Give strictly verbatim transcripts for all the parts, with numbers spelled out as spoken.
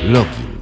Login.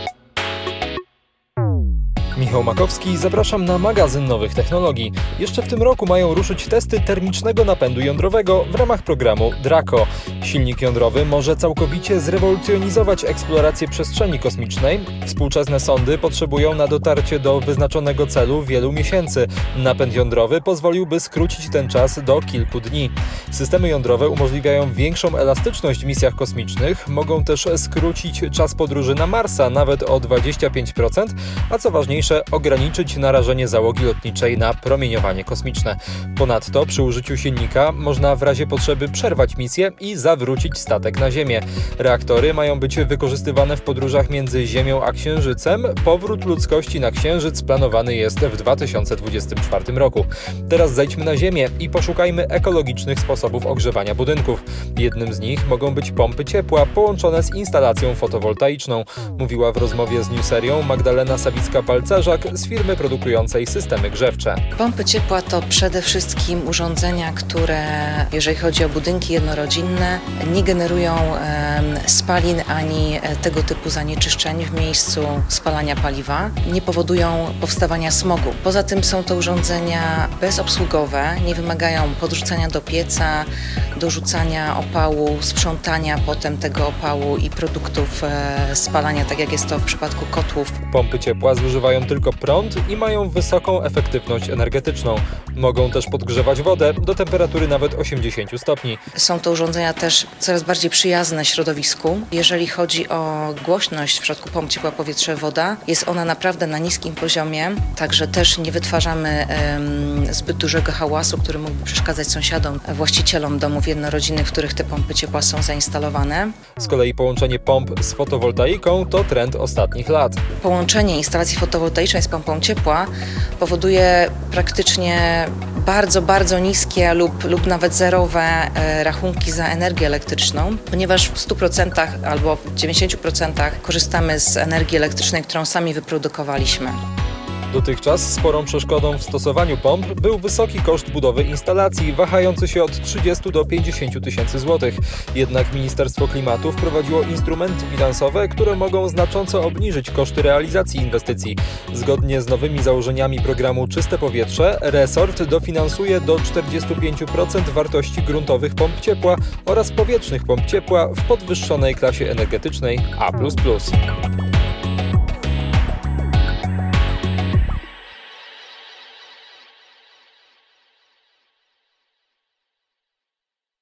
Michał Makowski, zapraszam na magazyn nowych technologii. Jeszcze w tym roku mają ruszyć testy termicznego napędu jądrowego w ramach programu DRACO. Silnik jądrowy może całkowicie zrewolucjonizować eksplorację przestrzeni kosmicznej. Współczesne sondy potrzebują na dotarcie do wyznaczonego celu wielu miesięcy. Napęd jądrowy pozwoliłby skrócić ten czas do kilku dni. Systemy jądrowe umożliwiają większą elastyczność w misjach kosmicznych, mogą też skrócić czas podróży na Marsa nawet o dwadzieścia pięć procent, a co ważniejsze, ograniczyć narażenie załogi lotniczej na promieniowanie kosmiczne. Ponadto przy użyciu silnika można w razie potrzeby przerwać misję i zawrócić statek na Ziemię. Reaktory mają być wykorzystywane w podróżach między Ziemią a Księżycem. Powrót ludzkości na Księżyc planowany jest w dwa tysiące dwudziestym czwartym roku. Teraz zejdźmy na Ziemię i poszukajmy ekologicznych sposobów ogrzewania budynków. Jednym z nich mogą być pompy ciepła połączone z instalacją fotowoltaiczną, mówiła w rozmowie z Newserią Magdalena Sawicka-Palcerzak z firmy produkującej systemy grzewcze. Pompy ciepła to przede wszystkim urządzenia, które, jeżeli chodzi o budynki jednorodzinne, nie generują e, spalin ani tego typu zanieczyszczeń w miejscu spalania paliwa, nie powodują powstawania smogu. Poza tym są to urządzenia bezobsługowe, nie wymagają podrzucania do pieca, dorzucania opału, sprzątania potem tego opału i produktów e, spalania, tak jak jest to w przypadku kotłów. Pompy ciepła zużywają tylko prąd i mają wysoką efektywność energetyczną. Mogą też podgrzewać wodę do temperatury nawet osiemdziesiąt stopni. Są to urządzenia też coraz bardziej przyjazne środowisku. Jeżeli chodzi o głośność w przypadku pomp ciepła powietrze-woda, jest ona naprawdę na niskim poziomie, także też nie wytwarzamy um, zbyt dużego hałasu, który mógłby przeszkadzać sąsiadom, właścicielom domów jednorodzinnych, w których te pompy ciepła są zainstalowane. Z kolei połączenie pomp z fotowoltaiką to trend ostatnich lat. Połączenie instalacji fotowoltaicznej z pompą ciepła powoduje praktycznie bardzo, bardzo niskie lub, lub nawet zerowe e, rachunki za energię elektryczną, ponieważ w stu procentach albo w dziewięćdziesięciu procentach korzystamy z energii elektrycznej, którą sami wyprodukowaliśmy. Dotychczas sporą przeszkodą w stosowaniu pomp był wysoki koszt budowy instalacji, wahający się od trzydziestu do pięćdziesięciu tysięcy złotych. Jednak Ministerstwo Klimatu wprowadziło instrumenty finansowe, które mogą znacząco obniżyć koszty realizacji inwestycji. Zgodnie z nowymi założeniami programu Czyste Powietrze, resort dofinansuje do czterdziestu pięciu procent wartości gruntowych pomp ciepła oraz powietrznych pomp ciepła w podwyższonej klasie energetycznej A plus plus.